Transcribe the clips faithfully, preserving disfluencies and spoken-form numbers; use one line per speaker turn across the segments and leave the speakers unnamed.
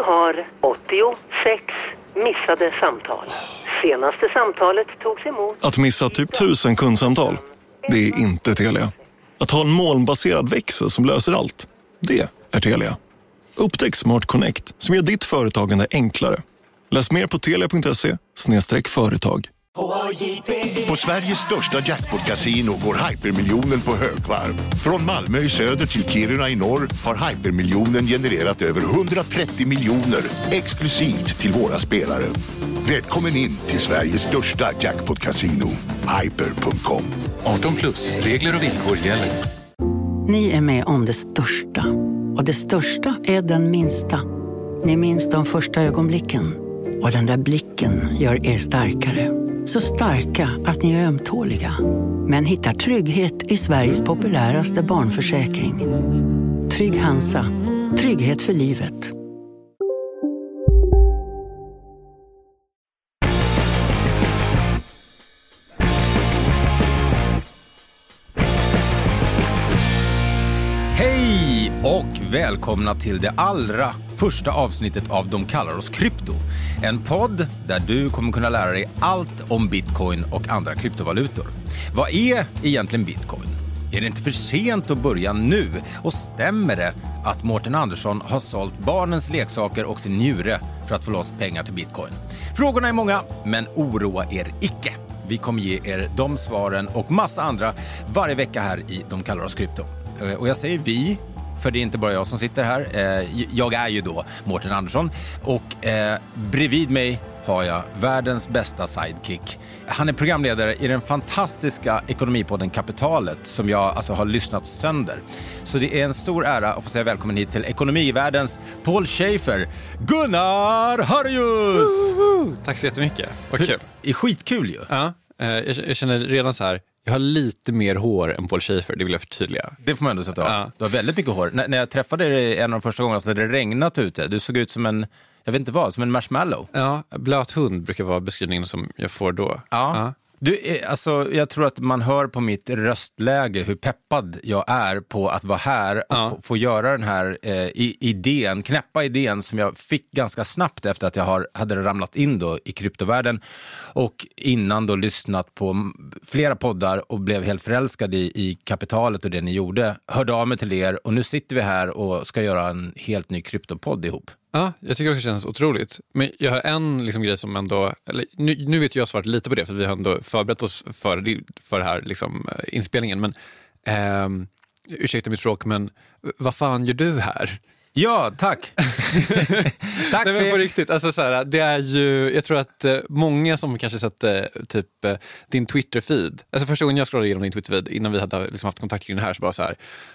har åttiosex missade samtal. Senaste samtalet togs emot.
Att missa typ tusen kundsamtal, det är inte Telia. Att ha en molnbaserad växel som löser allt, det är Telia. Upptäck Smart Connect som gör ditt företagande enklare. Läs mer på telia punkt se slash företag.
På Sveriges största jackpot-casino går hypermiljonen på högvarv. Från Malmö i söder till Kiruna i norr har hypermiljonen genererat över hundratrettio miljoner exklusivt till våra spelare. Välkommen in till Sveriges största jackpot-casino, hyper punkt com.
arton plus, regler och villkor gäller.
Ni är med om det största. Och det största är den minsta. Ni minns de första ögonblicken. Och den där blicken gör er starkare. Så starka att ni är ömtåliga. Men hittar trygghet i Sveriges populäraste barnförsäkring. Trygg Hansa. Trygghet för livet.
Hej och välkomna till det allra första avsnittet av De kallar oss krypto. En podd där du kommer kunna lära dig allt om bitcoin och andra kryptovalutor. Vad är egentligen bitcoin? Är det inte för sent att börja nu? Och stämmer det att Mårten Andersson har sålt barnens leksaker och sin njure för att få loss pengar till bitcoin? Frågorna är många, men oroa er icke. Vi kommer ge er de svaren och massa andra varje vecka här i De kallar oss krypto. Och jag säger vi, för det är inte bara jag som sitter här. Jag är ju då Mårten Andersson och eh, bredvid mig har jag världens bästa sidekick. Han är programledare i den fantastiska ekonomipodden Kapitalet som jag alltså har lyssnat sönder. Så det är en stor ära att få säga välkommen hit till ekonomivärldens Paul Schaefer, Gunnar Harjus!
Woho! Tack så jättemycket, vad kul.
Det är skitkul ju.
Ja, jag, jag känner redan så här. Jag har lite mer hår än Paul Schaefer, det vill jag förtydliga.
Det får man ändå sätta av.
Ja.
Du har väldigt mycket hår. N- när jag träffade dig en av de första gångerna så hade det regnat ute. Du såg ut som en, jag vet inte vad, som en marshmallow.
Ja, blöt hund brukar vara beskrivningen som jag får då.
Ja.
Ja.
Du, alltså, jag tror att man hör på mitt röstläge hur peppad jag är på att vara här och
Ja.
få, få göra den här eh, i, idén, knäppa idén som jag fick ganska snabbt efter att jag har, hade ramlat in då i kryptovärlden och innan då lyssnat på m- flera poddar och blev helt förälskad i, i kapitalet och det ni gjorde. Hörde av mig till er och nu sitter vi här och ska göra en helt ny kryptopodd ihop.
Ja, jag tycker också det känns otroligt. Men jag har en liksom, grej som ändå... Eller, nu, nu vet jag svarat lite på det för vi har ändå förberett oss för, för det här liksom, inspelningen. Men ehm, ursäkta mitt språk, men vad fan gör du här?
Ja, tack. Tack.
Nej, men på riktigt, alltså, så här, det är ju, jag tror att eh, många som kanske sett eh, typ eh, din Twitter-feed, alltså första gången jag scrollade igenom din Twitter-feed innan vi hade liksom, haft kontakt kring det här så bara så här,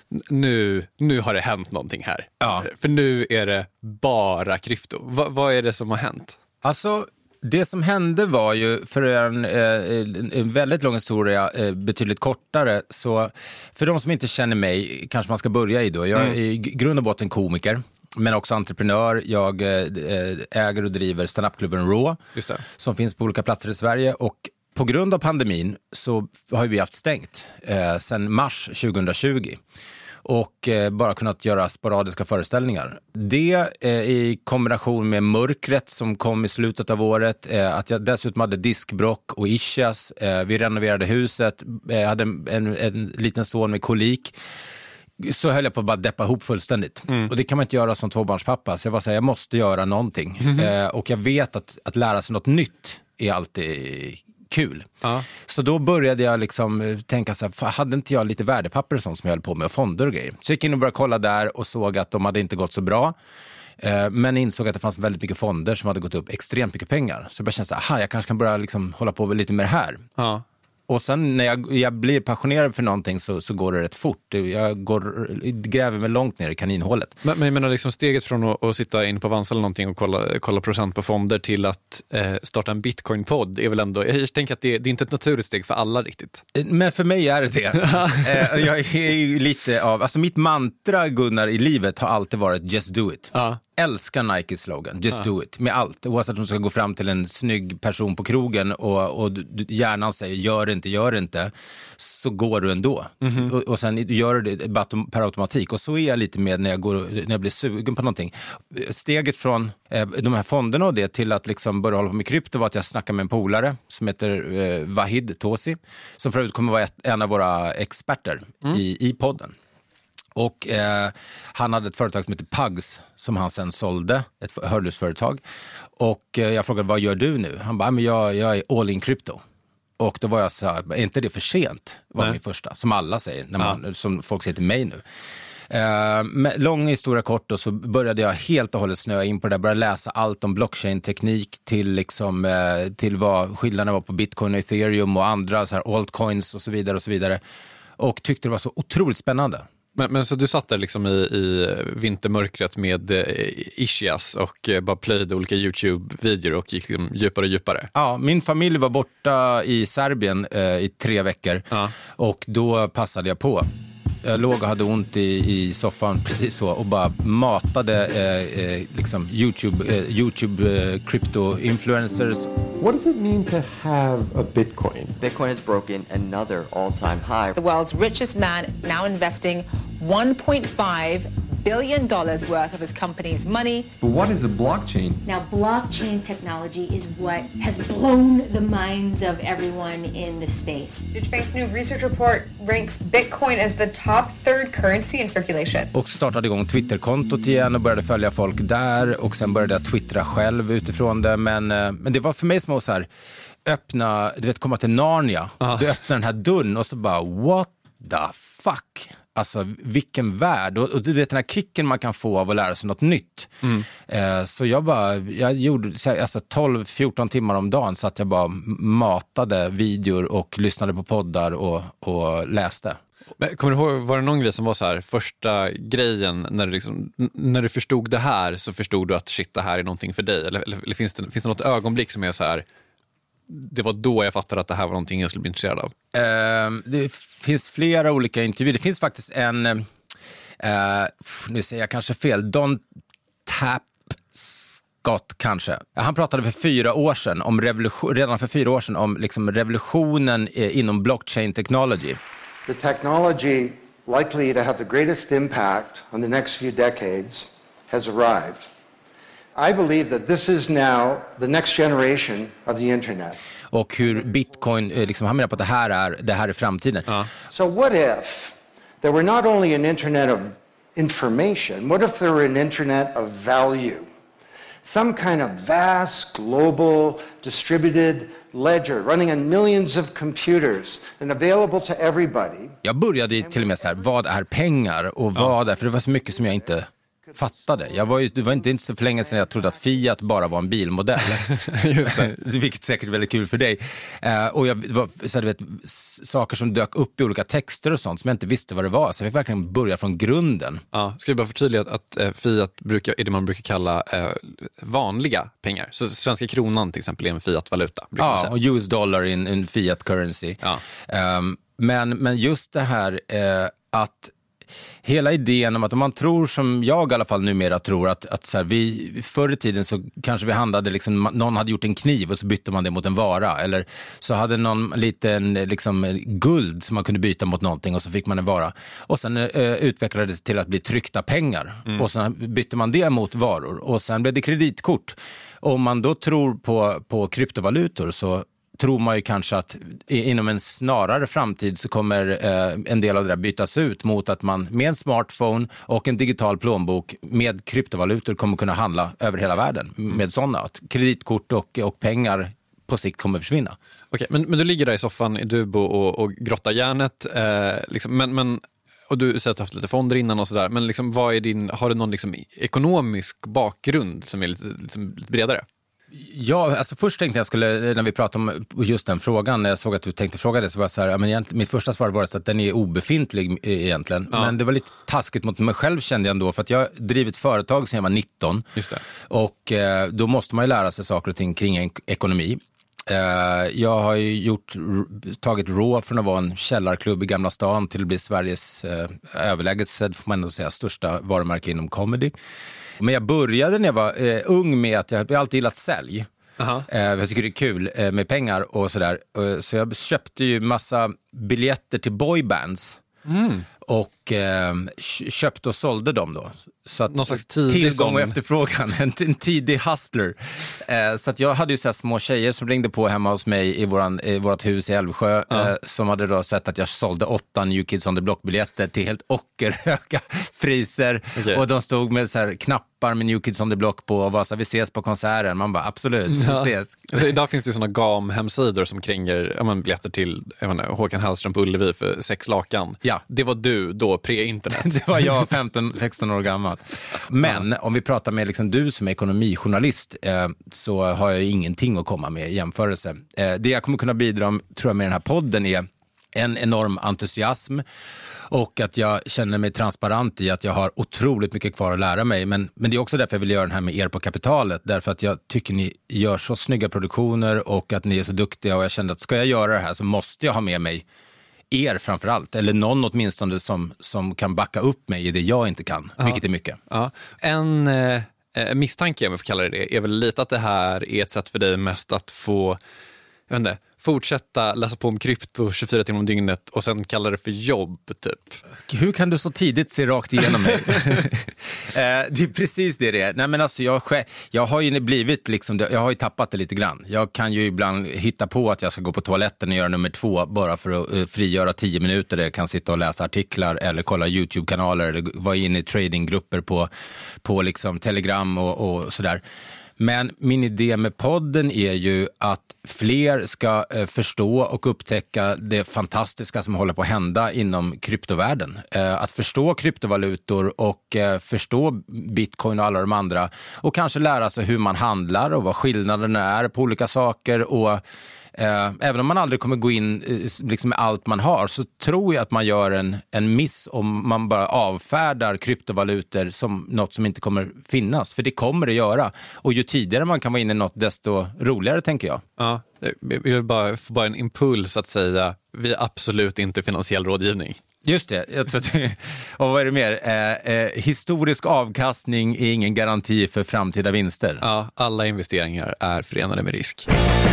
nu, nu har det hänt någonting här.
Ja.
För nu är det bara krypto. Va, vad är det som har hänt?
Alltså, det som hände var ju, för en, en, en väldigt lång historia, betydligt kortare, så för de som inte känner mig kanske man ska börja i då. Jag är i grund och botten komiker, men också entreprenör. Jag äger och driver stand-up-klubben Raw,
Just det.
som finns på olika platser i Sverige och på grund av pandemin så har vi haft stängt eh, sedan mars tjugohundratjugo. Och eh, bara kunnat göra sporadiska föreställningar. Det eh, i kombination med mörkret som kom i slutet av året, eh, att jag dessutom hade diskbrock och ischias. Eh, vi renoverade huset, eh, hade en, en, en liten son med kolik. Så höll jag på att bara deppa ihop fullständigt. Mm. Och det kan man inte göra som tvåbarnspappa. Så jag var så här, jag måste göra någonting. Mm. Eh, och jag vet att, att lära sig något nytt är alltid kul. Ja. Så då började jag liksom tänka så här, hade inte jag lite värdepapper och sånt som jag höll på med och fonder och grejer. Så jag gick in och började kolla där och såg att de hade inte gått så bra. Eh, men insåg att det fanns väldigt mycket fonder som hade gått upp extremt mycket pengar. Så jag började känna så här, aha, jag kanske kan börja liksom hålla på lite med det här. Ja. Och sen när jag, jag blir passionerad för någonting så, så går det rätt fort. Jag går, gräver mig långt ner i kaninhålet.
Men, men jag menar liksom steget från att, att sitta in på Avanza eller någonting och kolla, kolla procent på fonder till att eh, starta en Bitcoin-podd är väl ändå, jag tänker att det, det är inte ett naturligt steg för alla riktigt.
Men för mig är det det. eh, jag är ju lite av, alltså mitt mantra, Gunnar, i livet har alltid varit just do it. Ja. Älskar Nike slogan, just ja. do it, med allt. Oavsett om du ska gå fram till en snygg person på krogen och, och hjärnan säger gör det det inte, gör det inte, så går du ändå. Mm-hmm. Och, och sen gör du det per automatik. Och så är jag lite med när jag, går, när jag blir sugen på någonting. Steget från eh, de här fonderna och det till att liksom börja hålla på med krypto var att jag snackade med en polare som heter eh, Vahid Tosi, som förut kommer vara ett, en av våra experter mm. i, i podden. Och eh, han hade ett företag som heter Pugs som han sen sålde, ett hörlursföretag. Och eh, jag frågade, vad gör du nu? Han bara, men jag, jag är all in crypto. Och då var jag så här, är inte det för sent? Var min första, som alla säger, när man, ja. som folk säger till mig nu. Eh, med lång historia kort, och så började jag helt och hållet snöa in på det där. Började läsa allt om blockchain-teknik till, liksom, eh, till vad skillnaderna var på Bitcoin och Ethereum och andra så här altcoins och så vidare och så vidare. Och tyckte det var så otroligt spännande.
Men, men så du satt där liksom i, i vintermörkret med eh, ischias och eh, bara plöjde olika YouTube-videor och gick liksom djupare och djupare?
Ja, min familj var borta i Serbien eh, i tre veckor ja. Och då passade jag på. Jag låg och hade ont i, i soffan precis så och bara matade eh, eh, liksom YouTube, eh, YouTube eh, crypto-influencers.
What does it mean to have a Bitcoin?
Bitcoin has broken another all-time high.
The world's richest man now investing one point five billion dollars worth of his company's money.
But what is a blockchain?
Now, blockchain technology is what has blown the minds of everyone in the space.
Deutsche Bank's new research report ranks Bitcoin as the top third currency in circulation.
Och startade igång Twitterkontot igen och började följa folk där. Och sen började jag twittra själv utifrån det. Men, men det var för mig som att så här, öppna, du vet, komma till Narnia. Ah. Du öppnar den här dörren och så bara, what the fuck? Alltså vilken värld, och, och du vet den här kicken man kan få av att lära sig något nytt. Mm. Eh, så jag bara, jag gjorde alltså tolv fjorton timmar om dagen så att jag bara matade videor och lyssnade på poddar och, och läste.
Men kommer du ihåg, var det någon grej som var så här, första grejen när du, liksom, när du förstod det här så förstod du att shit, det här är någonting för dig? Eller, eller, eller finns, det, finns det något ögonblick som är så här, det var då jag fattade att det här var någonting jag skulle bli intresserad av?
Uh, det finns flera olika intervjuer. Det finns faktiskt en, uh, nu säger jag kanske fel, Don Tapscott kanske. Han pratade för fyra år sedan, om revolution, redan för fyra år sedan, om liksom revolutionen inom blockchain technology.
The technology likely to have the greatest impact on the next few decades has arrived. I believe that this is now the next generation of the internet.
Och hur Bitcoin, liksom, han menar på att det här är, det här är framtiden. Uh.
So what if there were not only an internet of information, what if there were an internet of value? Some kind of vast, global, distributed ledger running on millions of computers and available to everybody.
Jag började till och med så här, vad är pengar och vad är, för det var så mycket som jag inte fattade. Jag var ju, det var inte, inte så för länge sedan jag trodde att Fiat bara var en bilmodell. Just det. Vilket säkert är väldigt kul för dig. Uh, och jag var, så här, du vet, saker som dök upp i olika texter och sånt som jag inte visste vad det var. Så jag fick verkligen börja från grunden.
Ja, ska vi bara förtydliga att, att uh, Fiat brukar, är det man brukar kalla uh, vanliga pengar. Så svenska kronan till exempel är en Fiat-valuta.
Ja, och U S dollar in, in Fiat currency. Ja. Um, men, men just det här uh, att hela idén om att om man tror, som jag i alla fall numera tror, att, att så här, vi, förr i tiden så kanske vi handlade, liksom, någon hade gjort en kniv och så bytte man det mot en vara, eller så hade någon liten liksom, guld som man kunde byta mot någonting och så fick man en vara, och sen eh, utvecklades det till att bli tryckta pengar mm. och sen bytte man det mot varor och sen blev det kreditkort. Om man då tror på, på kryptovalutor så tror man ju kanske att inom en snarare framtid så kommer eh, en del av det där bytas ut mot att man med en smartphone och en digital plånbok med kryptovalutor kommer kunna handla över hela världen med sådana. Att kreditkort och, och pengar på sikt kommer försvinna.
Okej, men, men du ligger där i soffan i Dubo och, och grottar järnet. Eh, liksom, men, men, och du säger att du har haft lite fonder innan och sådär. Men liksom, vad är din, har du någon liksom, ekonomisk bakgrund som är lite, liksom, lite bredare?
Ja, alltså först tänkte jag skulle, när vi pratade om just den frågan, när jag såg att du tänkte fråga det, så var jag så här, ja, men mitt första svar var att den är obefintlig egentligen. Ja. Men det var lite taskigt mot mig själv, kände jag ändå, för att jag har drivit företag sedan jag var nitton.
Just det.
Och eh, då måste man ju lära sig saker och ting kring en ekonomi. Eh, jag har ju gjort, tagit Raw från att vara en källarklubb i Gamla stan till att bli Sveriges eh, överlägset, får man ändå säga, största varumärke inom comedy. Men jag började när jag var eh, ung med att jag, jag alltid gillat sälj. Uh-huh. Eh, jag tycker det är kul eh, med pengar och sådär. Eh, så jag köpte ju massa biljetter till boybands. Mm. Och eh, köpte och sålde dem då. Så att
någon slags tidig
tillgång och
som...
efterfrågan, en, en tidig hustler. Eh, så att jag hade ju så här små tjejer som ringde på hemma hos mig i, våran, i vårt hus i Älvsjö. Ja. Eh, som hade då sett att jag sålde åtta New Kids on the Block-biljetter till helt ockerhöga priser. Okay. Och de stod med så här knappar med New Kids on the Block på och var så här, vi ses på konserten. Man bara, absolut,
ja.
vi ses.
Så idag finns det sådana gam-hemsidor som kränger ja, men, biljetter till jag menar, Håkan Hellström på Ullevi för sex lakan.
Ja.
Det var du då, pre-internet.
Det var jag, femton sexton år gammal. Men om vi pratar med liksom du som är ekonomijournalist eh, så har jag ingenting att komma med i jämförelse. Eh, det jag kommer kunna bidra tror jag, med den här podden är en enorm entusiasm och att jag känner mig transparent i att jag har otroligt mycket kvar att lära mig. Men, men det är också därför jag vill göra den här med er på Kapitalet. Därför att jag tycker ni gör så snygga produktioner och att ni är så duktiga och jag kände att ska jag göra det här så måste jag ha med mig er framförallt, eller någon åtminstone som, som kan backa upp mig i det jag inte kan, ja. Vilket är mycket.
Ja. En eh, misstanke, om jag får kalla det det, är väl lite att det här är ett sätt för dig mest att få, jag vet inte, fortsätta läsa på om krypto tjugofyra timmar om dygnet och sen kalla det för jobb, typ.
Hur kan du så tidigt se rakt igenom mig? eh, det är precis det det är. Nej, men alltså, jag, jag har ju blivit liksom, jag har ju tappat det lite grann. Jag kan ju ibland hitta på att jag ska gå på toaletten och göra nummer två bara för att uh, frigöra tio minuter där jag kan sitta och läsa artiklar eller kolla YouTube-kanaler eller vara inne i tradinggrupper på, på liksom Telegram och, och sådär. Men min idé med podden är ju att fler ska eh, förstå och upptäcka det fantastiska som håller på att hända inom kryptovärlden. Eh, att förstå kryptovalutor och eh, förstå Bitcoin och alla de andra och kanske lära sig hur man handlar och vad skillnaderna är på olika saker och Eh, även om man aldrig kommer gå in eh, liksom med allt man har så tror jag att man gör en, en miss om man bara avfärdar kryptovalutor som något som inte kommer finnas. För det kommer det göra. Och ju tidigare man kan vara inne i något desto roligare tänker jag.
Ja, jag vill bara få bara en impuls att säga vi är absolut inte finansiell rådgivning.
Just det, jag tror att, och vad är det mer? Eh, eh, historisk avkastning är ingen garanti för framtida vinster.
Ja, alla investeringar är förenade med risk.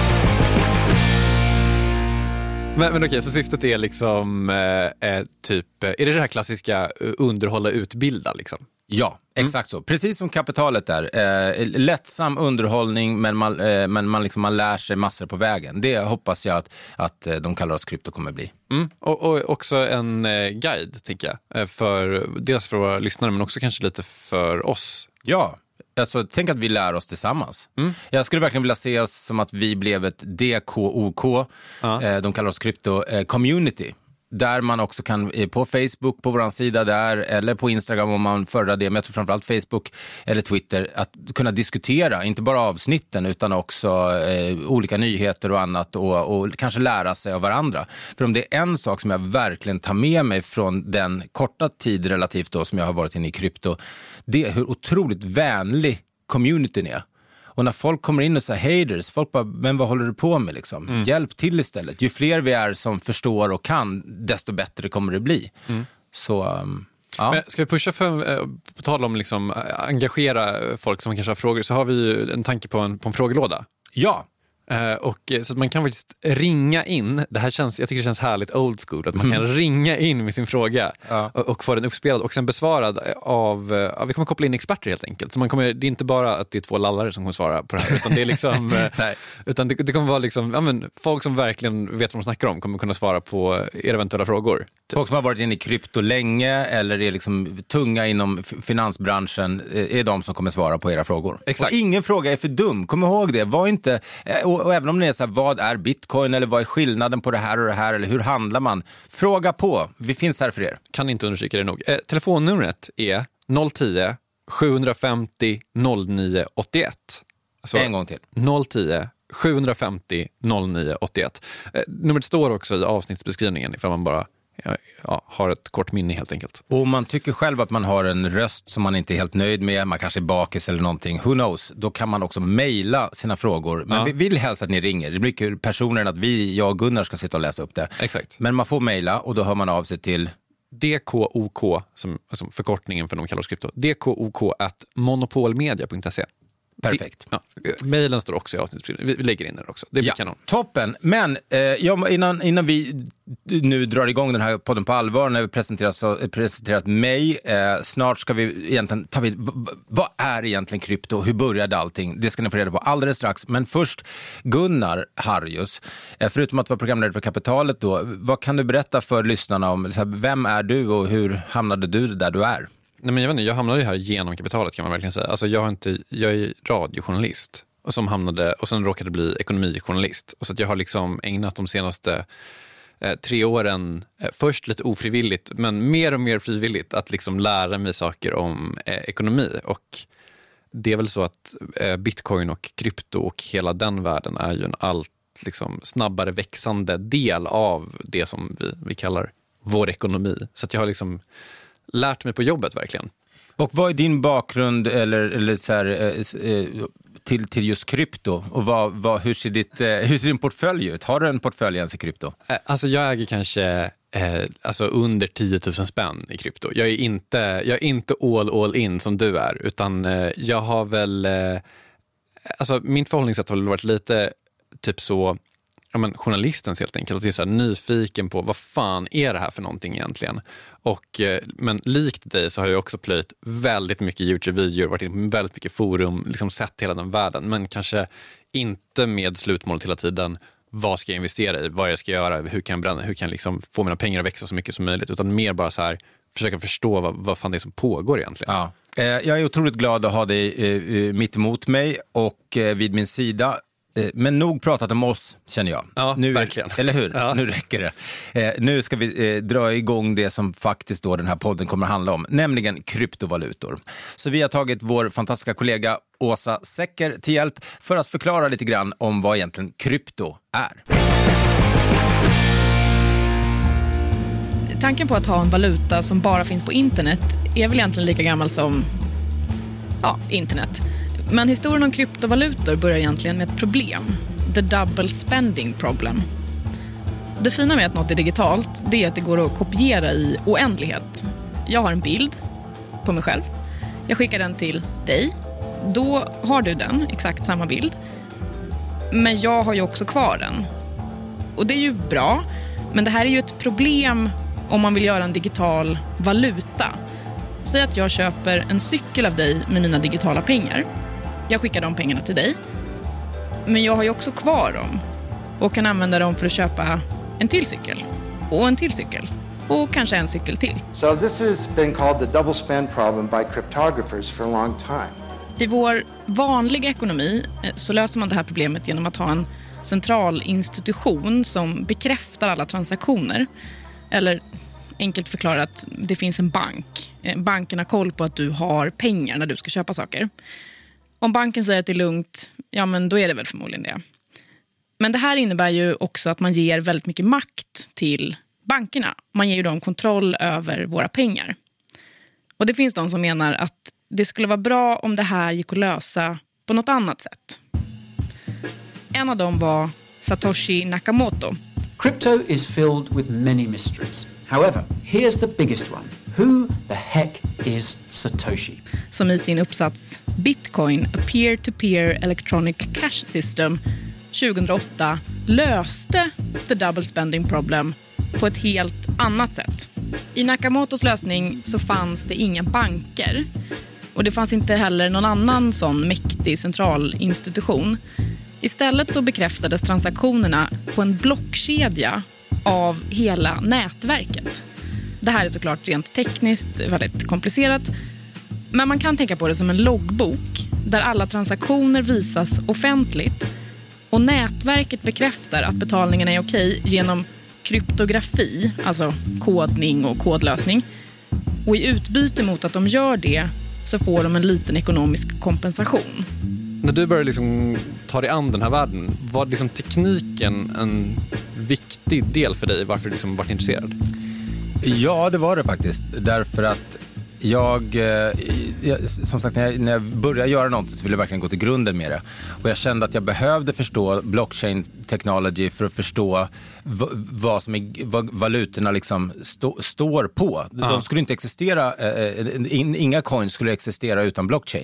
Men, men okej, så syftet är liksom eh, typ, är det det här klassiska underhålla, utbilda liksom?
Ja, exakt mm. så. Precis som Kapitalet är. Eh, lättsam underhållning men, man, eh, men man, liksom, man lär sig massor på vägen. Det hoppas jag att, att de kallar oss krypto kommer bli.
Mm. Och, och också en eh, guide, tänker jag. För, dels för våra lyssnare men också kanske lite för oss.
Ja, alltså, tänk att vi lär oss tillsammans. Mm. Jag skulle verkligen vilja se oss som att vi blev ett D K O K, ja. eh, de kallar oss krypto, eh, community. Där man också kan eh, på Facebook, på vår sida där, eller på Instagram om man föredrar det, men jag tror framförallt Facebook eller Twitter, att kunna diskutera, inte bara avsnitten utan också eh, olika nyheter och annat och, och kanske lära sig av varandra. För om det är en sak som jag verkligen tar med mig från den korta tid relativt då som jag har varit inne i krypto, det är hur otroligt vänlig communityn är. Och när folk kommer in och säger haters, folk bara, men vad håller du på med liksom? Mm. Hjälp till istället. Ju fler vi är som förstår och kan, desto bättre kommer det bli. Mm. Så, um, ja.
Men ska vi pusha för, på tal om liksom, engagera folk som kanske har frågor, så har vi ju en tanke på en, på en frågelåda.
Ja.
Uh, och, så att man kan faktiskt ringa in, det här känns, jag tycker det känns härligt old school, att man kan mm. ringa in med sin fråga ja. och, och få den uppspelad och sen besvarad av, uh, vi kommer koppla in experter helt enkelt, så man kommer, det är inte bara att det är två lallare som kommer svara på det här, utan det är liksom uh, utan det, det kommer vara liksom, ja, men, folk som verkligen vet vad de snackar om kommer kunna svara på era eventuella frågor.
Folk som har varit inne i krypto länge eller är liksom tunga inom finansbranschen är de som kommer svara på era frågor. Exakt. Och ingen fråga är för dum, kom ihåg det, var inte och, och även om ni är så här, vad är Bitcoin eller vad är skillnaden på det här och det här eller hur handlar man? Fråga på, vi finns här för er.
Kan inte undersöka det nog. Eh, telefonnumret är noll tio sjuhundrafemtio noll nio åttioett.
Alltså, en gång till.
noll tio sjuhundrafemtio noll nio åttioett. Eh, numret står också i avsnittsbeskrivningen ifall man bara ja, har ett kort minne helt enkelt.
Och man tycker själv att man har en röst som man inte är helt nöjd med, man kanske är bakis eller någonting, who knows, då kan man också mejla sina frågor. Men ja. vi vill helst att ni ringer, det blir mycket personer än att vi, jag och Gunnar ska sitta och läsa upp det.
Exakt.
Men man får mejla och då hör man av sig till
D K O K, som, som förkortningen för de kallar oss krypto, D K O K at monopolmedia punkt se.
Perfekt.
Ja, mailen står också i avsnittsbeskrivningen. Vi lägger in den också. Det blir
ja,
kanon.
Toppen. Men eh, ja, innan, innan vi nu drar igång den här podden på allvar, när vi presenterat, presenterat mig, eh, snart ska vi egentligen ta vid, v- v- vad är egentligen krypto? Hur började allting? Det ska ni få reda på alldeles strax. Men först, Gunnar Harjus, eh, förutom att vara programledare för Kapitalet då, vad kan du berätta för lyssnarna om, så här, vem är du och hur hamnade du där du är?
Nej, men jag vet inte, jag hamnade ju här genom Kapitalet kan man verkligen säga. Alltså jag, har inte, jag är radiojournalist och, som hamnade, och sen råkade bli ekonomijournalist. Och så att jag har liksom ägnat de senaste eh, tre åren, eh, först lite ofrivilligt men mer och mer frivilligt, att liksom lära mig saker om eh, ekonomi. Och det är väl så att eh, bitcoin och krypto och hela den världen är ju en allt liksom, snabbare växande del av det som vi, vi kallar vår ekonomi. Så att jag har liksom lärt mig på jobbet verkligen.
Och vad är din bakgrund eller, eller så här, eh, till, till just krypto? Och vad, vad, hur, ser ditt, eh, hur ser din portfölj ut? Har du en portfölj ens i krypto?
Alltså jag äger kanske eh, alltså under tio tusen spänn i krypto. Jag är inte, jag är inte all, all in som du är, utan eh, jag har väl... Eh, alltså min förhållningssätt har varit lite typ så... Ja, men journalistens helt enkelt, och är så här nyfiken på vad fan är det här för någonting egentligen. Och, men likt dig så har jag också plöjt väldigt mycket YouTube-videor, varit in på väldigt mycket forum, liksom sett hela den världen, men kanske inte med slutmålet hela tiden. Vad ska jag investera i? Vad jag ska göra? Hur kan jag bränna? Hur kan jag liksom få mina pengar att växa så mycket som möjligt? Utan mer bara så här, försöka förstå vad, vad fan det är som pågår egentligen.
Ja. Jag är otroligt glad att ha dig mitt emot mig och vid min sida. Men nog pratat om oss, känner jag.
Ja,
nu,
verkligen.
Eller hur?
Ja.
Nu räcker det. Eh, nu ska vi eh, dra igång det som faktiskt då den här podden kommer att handla om, nämligen kryptovalutor. Så vi har tagit vår fantastiska kollega Åsa Secker till hjälp för att förklara lite grann om vad egentligen krypto är.
Tanken på att ha en valuta som bara finns på internet är väl egentligen lika gammal som ja, internet. Men historien om kryptovalutor börjar egentligen med ett problem. The double spending problem. Det fina med att något är digitalt, det är att det går att kopiera i oändlighet. Jag har en bild på mig själv. Jag skickar den till dig. Då har du den, exakt samma bild. Men jag har ju också kvar den. Och det är ju bra, men det här är ju ett problem om man vill göra en digital valuta. Säg att jag köper en cykel av dig med mina digitala pengar. Jag skickar de pengarna till dig. Men jag har ju också kvar dem. Och kan använda dem för att köpa en till cykel. Och en till cykel. Och kanske en cykel till.
So this has been called the double spend problem by cryptographers for a long time.
I vår vanliga ekonomi så löser man det här problemet genom att ha en central institution som bekräftar alla transaktioner. Eller enkelt förklarat, det finns en bank. Banken har koll på att du har pengar när du ska köpa saker. Om banken säger att det är lugnt, ja men då är det väl förmodligen det. Men det här innebär ju också att man ger väldigt mycket makt till bankerna. Man ger ju dem kontroll över våra pengar. Och det finns de som menar att det skulle vara bra om det här gick att lösa på något annat sätt. En av dem var Satoshi Nakamoto.
Crypto is filled with many mysteries. However, here's the biggest one. Who the heck is Satoshi?
Som i sin uppsats Bitcoin, a peer-to-peer electronic cash system tjugohundraåtta löste the double spending problem på ett helt annat sätt. I Nakamotos lösning så fanns det inga banker. Och det fanns inte heller någon annan sån mäktig centralinstitution. Istället så bekräftades transaktionerna på en blockkedja av hela nätverket. Det här är såklart rent tekniskt väldigt komplicerat. Men man kan tänka på det som en loggbok där alla transaktioner visas offentligt. Och nätverket bekräftar att betalningen är okej genom kryptografi, alltså kodning och kodlösning. Och i utbyte mot att de gör det så får de en liten ekonomisk kompensation.
När du började liksom ta dig an den här världen, var liksom tekniken en viktig del för dig varför du liksom varit intresserad?
Ja, det var det faktiskt. Därför att jag, jag som sagt, när jag, när jag började göra något så ville jag verkligen gå till grunden med det. Och jag kände att jag behövde förstå blockchain technology för att förstå v- vad, som är, vad valutorna liksom stå, står på. De skulle inte existera, eh, in, inga coins skulle existera utan blockchains.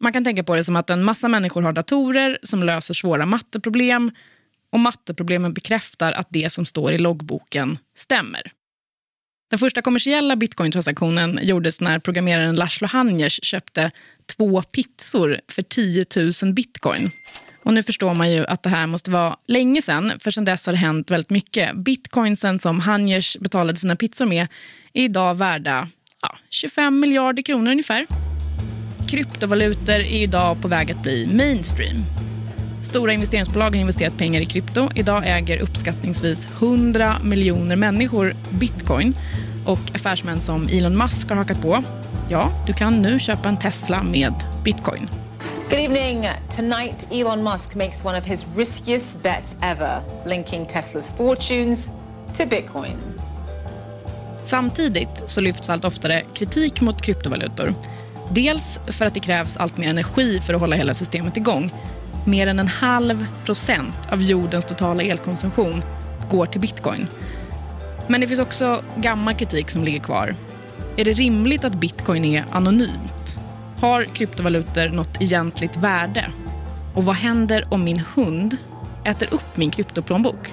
Man kan tänka på det som att en massa människor har datorer som löser svåra matteproblem och matteproblemen bekräftar att det som står i loggboken stämmer. Den första kommersiella bitcoin-transaktionen gjordes när programmeraren Laszlo Hanyecz köpte två pizzor för tio tusen bitcoin. Och nu förstår man ju att det här måste vara länge sedan, för sedan dess har det hänt väldigt mycket. Bitcoinsen som Hanyecz betalade sina pizzor med är idag värda ja, tjugofem miljarder kronor ungefär. Kryptovalutor är idag på väg att bli mainstream. Stora investeringsbolag har investerat pengar i krypto. Idag äger uppskattningsvis hundra miljoner människor bitcoin. Och affärsmän som Elon Musk har hakat på. Ja, du kan nu köpa en Tesla med bitcoin.
Good evening. Tonight, Elon Musk makes one of his riskiest bets ever, linking Tesla's fortunes to Bitcoin.
Samtidigt så lyfts allt oftare kritik mot kryptovalutor. Dels för att det krävs allt mer energi för att hålla hela systemet igång. Mer än en halv procent av jordens totala elkonsumtion går till bitcoin. Men det finns också gammal kritik som ligger kvar. Är det rimligt att bitcoin är anonymt? Har kryptovalutor något egentligt värde? Och vad händer om min hund äter upp min kryptoplånbok?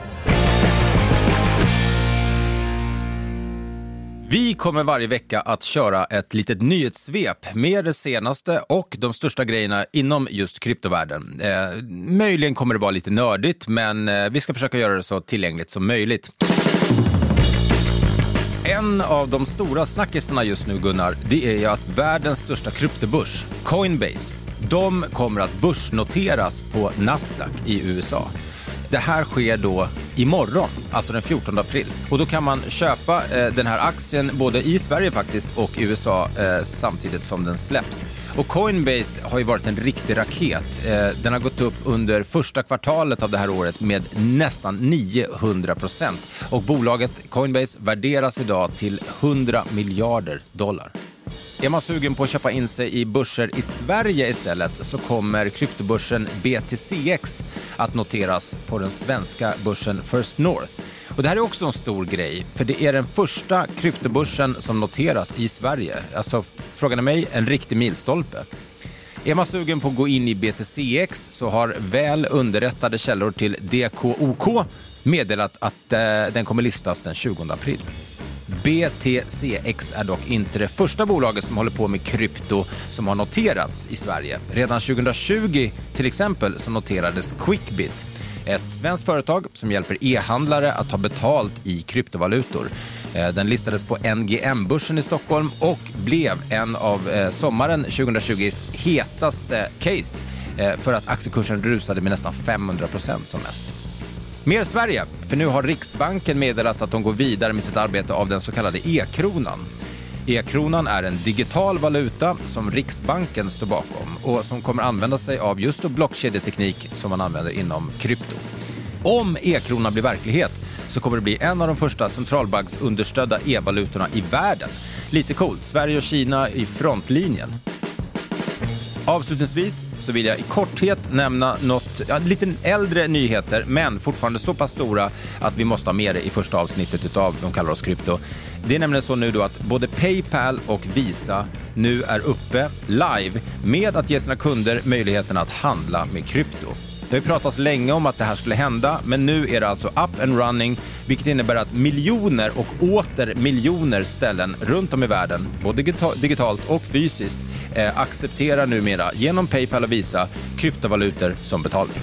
Vi kommer varje vecka att köra ett litet nyhetssvep med det senaste och de största grejerna inom just kryptovärlden. Eh, möjligen kommer det vara lite nördigt, men eh, vi ska försöka göra det så tillgängligt som möjligt. En av de stora snackisarna just nu, Gunnar, det är ju att världens största kryptobörs, Coinbase, de kommer att börsnoteras på Nasdaq i U S A. Det här sker då imorgon, alltså den fjortonde april. Och då kan man köpa eh, den här aktien både i Sverige faktiskt och i U S A eh, samtidigt som den släpps. Och Coinbase har ju varit en riktig raket. Eh, den har gått upp under första kvartalet av det här året med nästan niohundra procent. Och bolaget Coinbase värderas idag till hundra miljarder dollar. Är man sugen på att köpa in sig i börser i Sverige istället så kommer kryptobörsen B T C X att noteras på den svenska börsen First North. Och det här är också en stor grej, för det är den första kryptobörsen som noteras i Sverige. Alltså, frågan är mig, en riktig milstolpe. Är man sugen på att gå in i B T C X så har väl underrättade källor till D K O K meddelat att eh, den kommer listas den tjugonde april. B T C X är dock inte det första bolaget som håller på med krypto som har noterats i Sverige. Redan tjugohundratjugo till exempel så noterades Quickbit, ett svenskt företag som hjälper e-handlare att ta betalt i kryptovalutor. Den listades på N G M-börsen i Stockholm och blev en av sommaren tjugohundratjugos hetaste case för att aktiekursen rusade med nästan femhundra procent som mest. Mer Sverige, för nu har Riksbanken meddelat att de går vidare med sitt arbete av den så kallade e-kronan. E-kronan är en digital valuta som Riksbanken står bakom och som kommer använda sig av just blockkedjeteknik som man använder inom krypto. Om e-kronan blir verklighet så kommer det bli en av de första centralbanksunderstödda e-valutorna i världen. Lite coolt, Sverige och Kina i frontlinjen. Avslutningsvis så vill jag i korthet nämna något, ja, lite äldre nyheter men fortfarande så pass stora att vi måste ha med det i första avsnittet utav De kallar oss krypto. Det är nämligen så nu då att både PayPal och Visa nu är uppe live med att ge sina kunder möjligheten att handla med krypto. Det har pratats länge om att det här skulle hända, men nu är det alltså up and running, vilket innebär att miljoner och åter miljoner ställen runt om i världen, både digitalt och fysiskt, eh, accepterar numera genom PayPal och Visa kryptovalutor som betalning.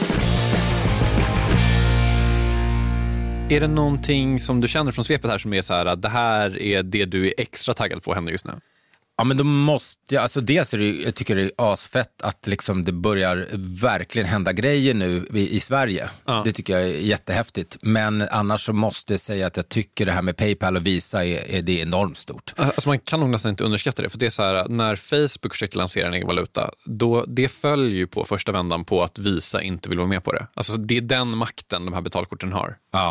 Är det någonting som du känner från svepet här som är så här att det här är det du är extra taggad på händer just nu?
Ja, men då måste jag, alltså dels är det, jag tycker det är asfett att liksom det börjar verkligen hända grejer nu i, i Sverige. Ja. Det tycker jag är jättehäftigt. Men annars så måste jag säga att jag tycker det här med PayPal och Visa är, är det är enormt stort.
Alltså man kan nog nästan inte underskatta det, för det är så här, när Facebook försökte lansera en egen valuta, då det följer ju på första vändan på att Visa inte vill vara med på det. Alltså det är den makten de här betalkorten har.
Ja.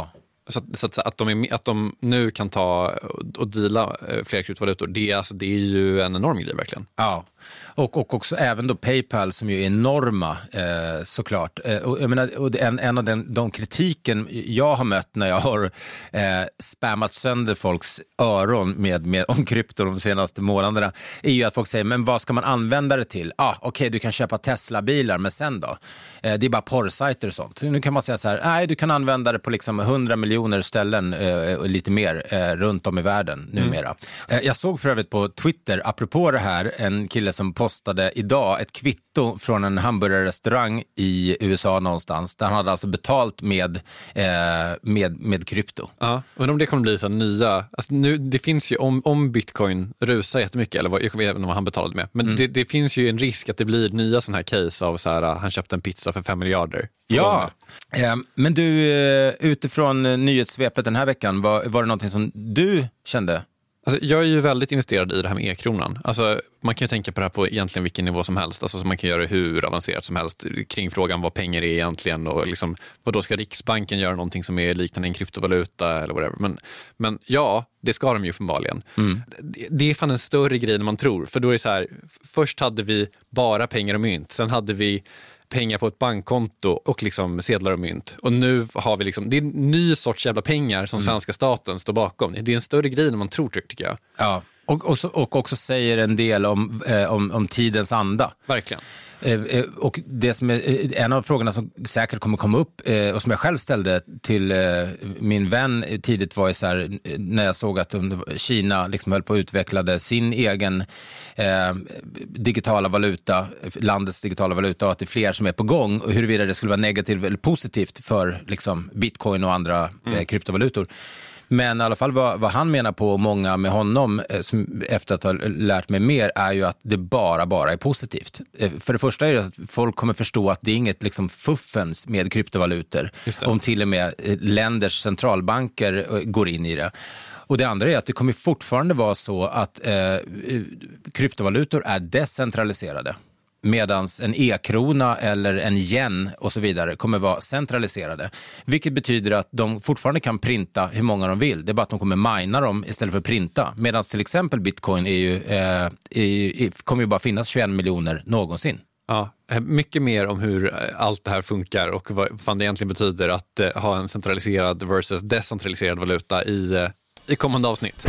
Så, att, så att, att, de är, att de nu kan ta och deala fler kryptovalutor, det, alltså, det är ju en enorm grej verkligen.
Ja, och, och också även då PayPal som ju är enorma eh, såklart. Eh, och jag menar, och en, en av den, de kritiken jag har mött när jag har eh, spammat sönder folks öron med, med, om krypto de senaste månaderna är ju att folk säger, men vad ska man använda det till? Ah, okej, okay, du kan köpa Tesla-bilar, men sen då? Eh, det är bara porrsajter och sånt. Nu kan man säga så här, nej, du kan använda det på liksom hundra miljoner ställen eh, och lite mer eh, runt om i världen numera. Mm. Eh, jag såg för övrigt på Twitter, apropå det här, en kille som postade idag ett kvitto från en hamburgerrestaurang i U S A någonstans, där han hade alltså betalt med, eh, med, med krypto.
Ja, men om det kommer bli så nya, alltså nu, det finns ju, om, om bitcoin rusar jättemycket, eller vad, jag vet inte vad han betalade med, men mm. det, det finns ju en risk att det blir nya sådana här case av så här, han köpte en pizza för fem miljarder.
Ja, eh, men du, eh, utifrån nyhetssvepet den här veckan, var, var det någonting som du kände?
Alltså, jag är ju väldigt investerad i det här med e-kronan. Alltså, man kan ju tänka på det här på egentligen vilken nivå som helst. Alltså, så man kan göra hur avancerat som helst kring frågan vad pengar är egentligen och liksom, vad då ska Riksbanken göra någonting som är liknande en kryptovaluta eller whatever. Men, men ja, det ska de ju uppenbarligen. Mm. Det, det är fan en större grej än man tror. För då är det så här, först hade vi bara pengar och mynt. Sen hade vi pengar på ett bankkonto och liksom sedlar och mynt. Och nu har vi liksom, det är en ny sorts jävla pengar som svenska staten står bakom. Det är en större grej än man tror, tycker jag.
Ja, och, och, så, och också säger en del om, eh, om, om tidens anda.
Verkligen.
Eh, och det som är en av frågorna som säkert kommer komma upp eh, och som jag själv ställde till eh, min vän tidigt var ju så här, när jag såg att Kina liksom höll på att utveckla sin egen eh, digitala valuta, landets digitala valuta, och att det är fler som är på gång, och huruvida det skulle vara negativt eller positivt för liksom bitcoin och andra mm. eh, kryptovalutor. Men i alla fall vad, vad han menar på, och många med honom eh, som efter att ha lärt mig mer, är ju att det bara, bara är positivt. Eh, för det första är det att folk kommer förstå att det är inget liksom fuffens med kryptovalutor. Om till och med eh, länders centralbanker eh, går in i det. Och det andra är att det kommer fortfarande vara så att eh, kryptovalutor är decentraliserade. Medans en e-krona eller en yen och så vidare kommer vara centraliserade. Vilket betyder att de fortfarande kan printa hur många de vill. Det är bara att de kommer mina dem istället för att printa. Medans till exempel bitcoin är ju, eh, är, kommer ju bara finnas tjugoen miljoner någonsin.
Ja, mycket mer om hur allt det här funkar och vad fan det egentligen betyder att eh, ha en centraliserad versus decentraliserad valuta i, eh, i kommande avsnitt.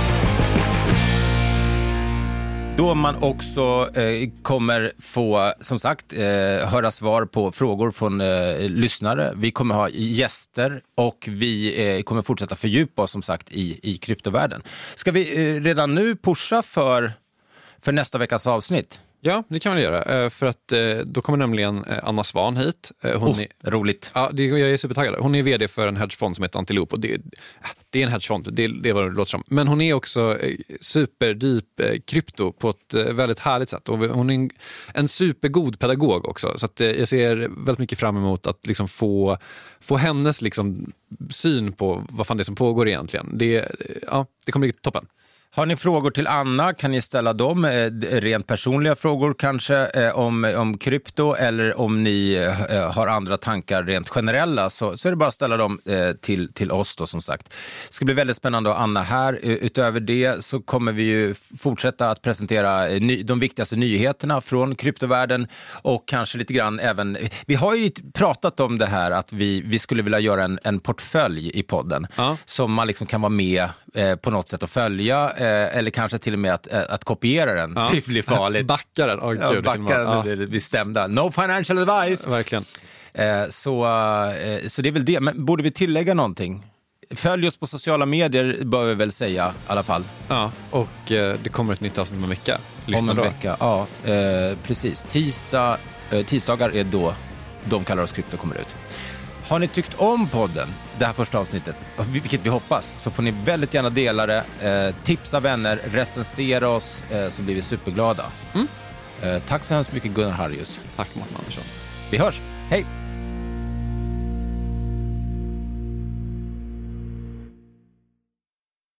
Då man också eh, kommer få, som sagt, eh, höra svar på frågor från eh, lyssnare. Vi kommer ha gäster och vi eh, kommer fortsätta fördjupa oss, som sagt, i, i kryptovärlden. Ska vi eh, redan nu pusha för, för nästa veckas avsnitt?
Ja, det kan man göra. För att då kommer nämligen Anna Svan hit. Hon
oh,
är,
roligt.
Ja, det, jag är supertaggad. Hon är vd för en hedgefond som heter Antilope. Och det, det är en hedgefond, det, det är vad det låter som. Men hon är också superdeep krypto på ett väldigt härligt sätt. Och hon är en, en supergod pedagog också. Så att jag ser väldigt mycket fram emot att liksom få, få hennes liksom syn på vad fan det är som pågår egentligen. Det, ja, det kommer bli toppen.
Har ni frågor till Anna kan ni ställa dem, eh, rent personliga frågor kanske eh, om, om krypto, eller om ni eh, har andra tankar rent generella, så, så är det bara att ställa dem eh, till, till oss då, som sagt. Det ska bli väldigt spännande att ha Anna här. Utöver det så kommer vi ju fortsätta att presentera ny, de viktigaste nyheterna från kryptovärlden, och kanske lite grann även, vi har ju pratat om det här att vi, vi skulle vilja göra en, en portfölj i podden, ja, som man liksom kan vara med eh, på något sätt och följa. Eller kanske till och med att, att kopiera den. Ja. Det blir farligt.
Backa den. Oh,
ja, backa den, ja. Det blir stämda. No financial advice.
Verkligen.
Så, så det är väl det. Men borde vi tillägga någonting? Följ oss på sociala medier, bör vi väl säga i alla fall.
Ja, och det kommer ett nytt avsnitt om en vecka.
Lyssna om en då. vecka, ja. Precis. Tisdag, tisdagar är då de kallar oss krypto kommer ut. Har ni tyckt om podden, det här första avsnittet, vilket vi hoppas, så får ni väldigt gärna dela det, eh, tipsa vänner, recensera oss, eh, så blir vi superglada. Mm. Eh, tack så hemskt mycket, Gunnar Harrius.
Tack, Martin Andersson.
Vi hörs, hej!